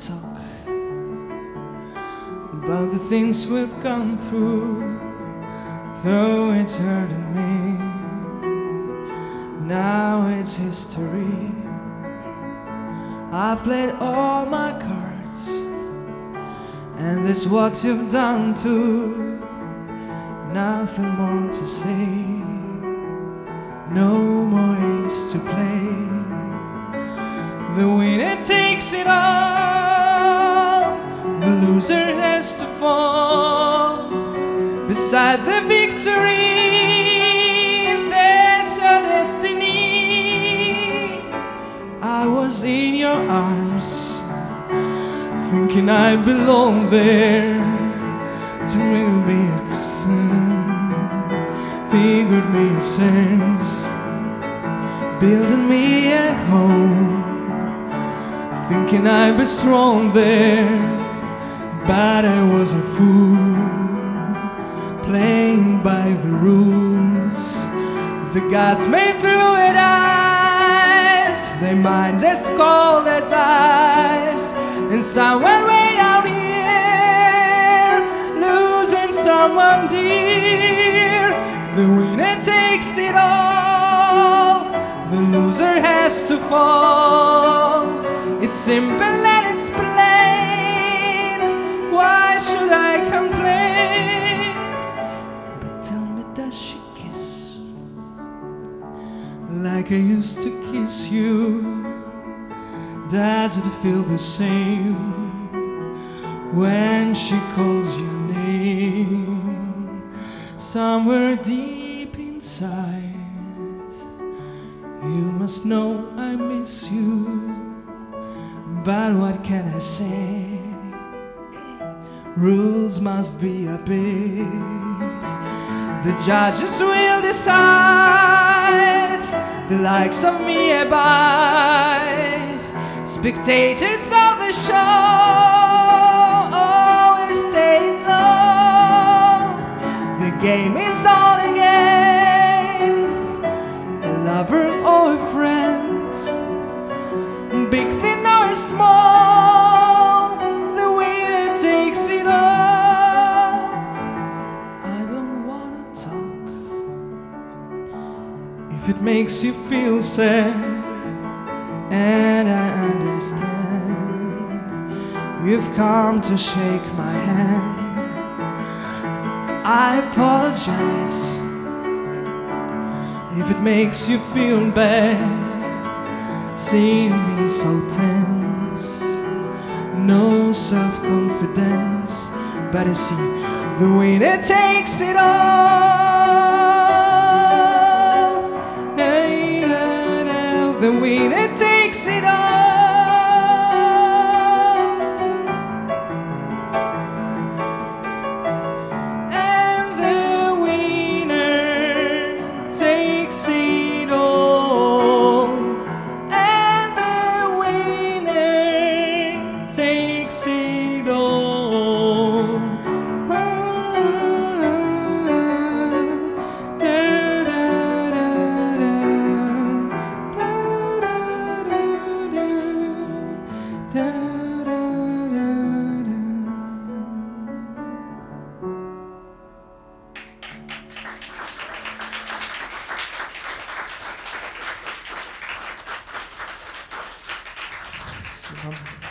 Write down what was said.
talk about the things we've gone through, though it's hurting me. Now it's history. I've played all my cards, and that's what you've done too. Nothing more to say, no more ace to play. The winner takes it all, the loser has to fall. Beside the victory, there's a destiny. I was in your arms, thinking I belong there. To me it's figured me a sense, building me a home, thinking I'd be strong there. But I was a fool, playing by the rules the gods made through it eyes, their minds as cold as ice. And somewhere way down here, losing someone dear. The winner takes it all, the loser has to fall. It's simple and it's plain, why should I complain? But tell me, does she kiss like I used to kiss you? Does it feel the same when she calls your name? Somewhere deep inside, you must know I miss you. But what can I say? Rules must be obeyed. The judges will decide, the likes of me abide. Spectators of the show always stay low. The game is on again, a lover or a friend, big, thin or small, the winner takes it all. I don't wanna talk if it makes you feel sad, and I understand you've come to shake my hand. I apologize if it makes you feel bad, seeing me so tense, no self-confidence. But you see, the winner takes it all. The winner takes it all. And the winner takes it all. And the winner takes it all. So